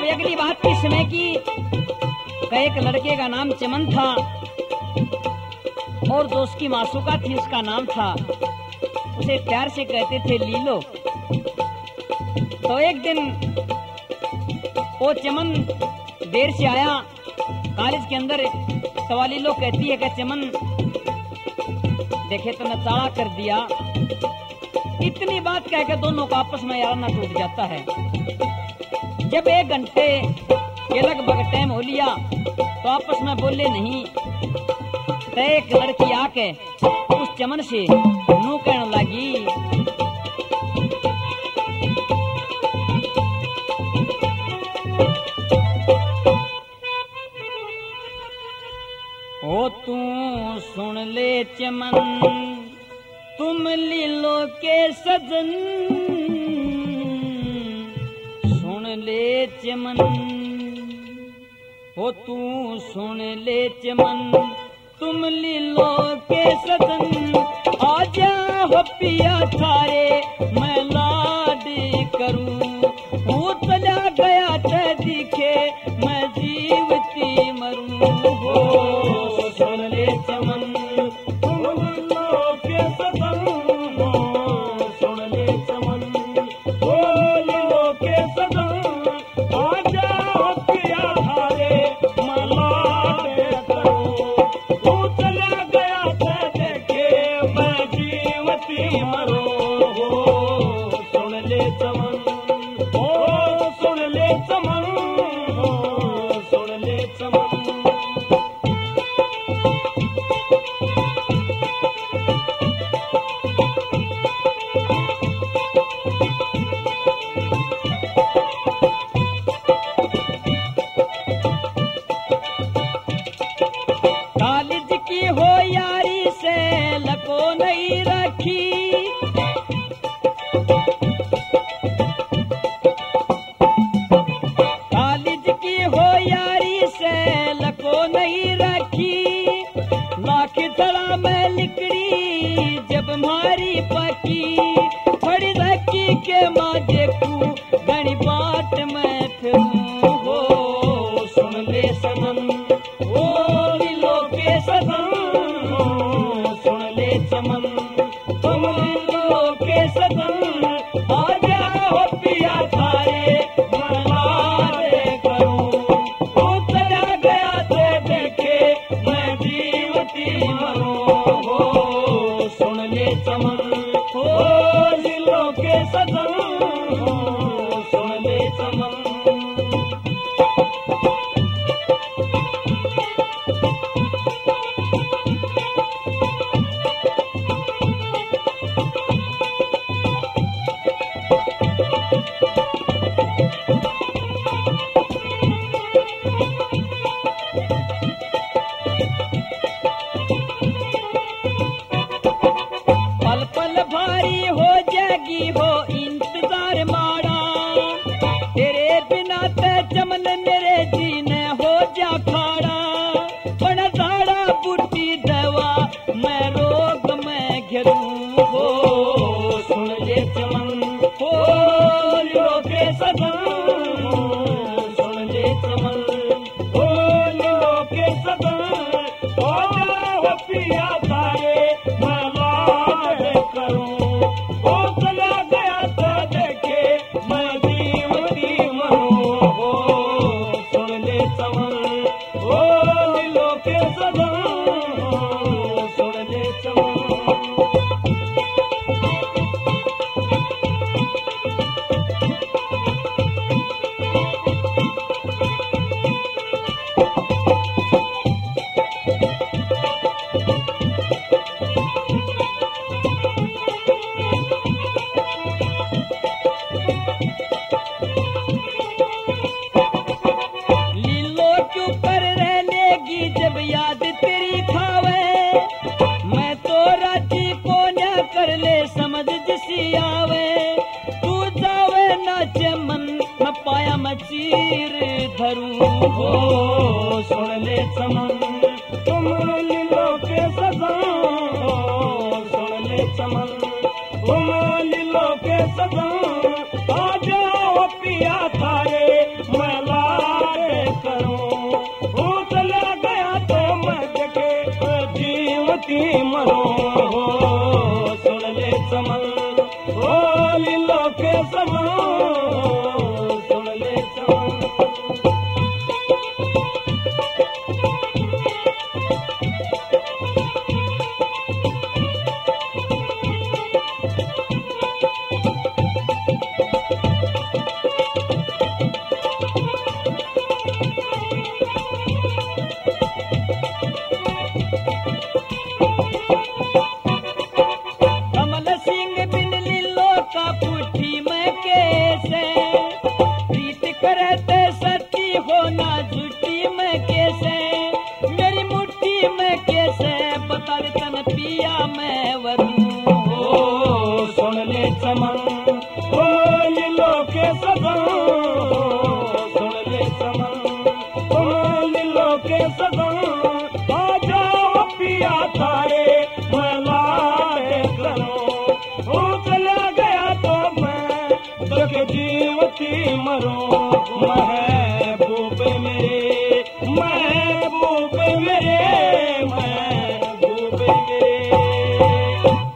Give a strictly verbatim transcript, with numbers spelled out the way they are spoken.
अगली बात किस समय की, एक लड़के का नाम चमन था और जो उसकी मासूका थी उसका नाम था, उसे प्यार से कहते थे लीलो। तो एक दिन वो चमन देर से आया कॉलेज के अंदर, तो लीलो कहती है कि चमन देखे तो नचाड़ा कर दिया। इतनी बात कह के दोनों का आपस में याराना टूट जाता है। जब एक घंटे के लगभग टाइम हो लिया तो आपस में बोले नहीं, तो एक लड़की आके उस चमन से नू कहने लगी, ओ तू सुन ले चमन तुम लीलो के सजन, सुन ले चमन, ओ तू सुन ले चमन तुम लीलो के सजन, आजा हो पिया थारे मैं लाड करूं, वो चला गया ते दिखे मैं जीवती मरूं। हो सुन ले चमन तुम लीलो के सजन, सुन ले चमन ओ लीलो के सजन, आजा हो पिया थारे मैं लाड करूं, वो चला गया ते देखे मैं जीवती मरूं। हो सुन ले चमन, ओ सुन ले चमन, ओ सुन ले चमन। कॉलेज की हो यारी से लको नहीं रखी, कॉलेज की हो यारी से लको नहीं रखी, लाख थड़ा में लिकड़ी जब मारी पकी, खड़ी रखी के माँ देखू घनी बात में फिरूं। हो सुन ले सनम ओ लीलो के सजन, सुन ले चमन तुम लीलो के सजन, आजा हो पिया थारे मैं लाड करूं, वो चला गया ते देखे मैं जीवती मरूं। हो सुन ले चमन ओ लीलो के सजन, सुन ले चमन। पल पल भारी हो जाएगी हो इंतजार मारा, तेरे बिना ते चमन मेरे जीने हो जा खाड़ा, बड़ा दाड़ा बूटी दवा मैं रोग में घेरूं। हो सुन ले चमन हो लीलो के सजन, सुन ले चमन हो लीलो के सजन, आजा हो पिया थारे मैं लाड करूं, वो चला गया तो देखे मैं जीवती मरूं। हो सुन ले चमन ओ लीलो के सजन, सुन ले चमन। लीलो क्यों कर रहनेगी जब याद तेरी खावे, मैं तो राजी को न कर ले समझ जिसी आवे, तू जावे ना चमन मैं पाया मैं चीर धरूं। हो सुन ले चमन तुम लीलो के सजन, सुन ले चमन तुम लीलो के सजन, आजा हो पिया थारे मैं ला सो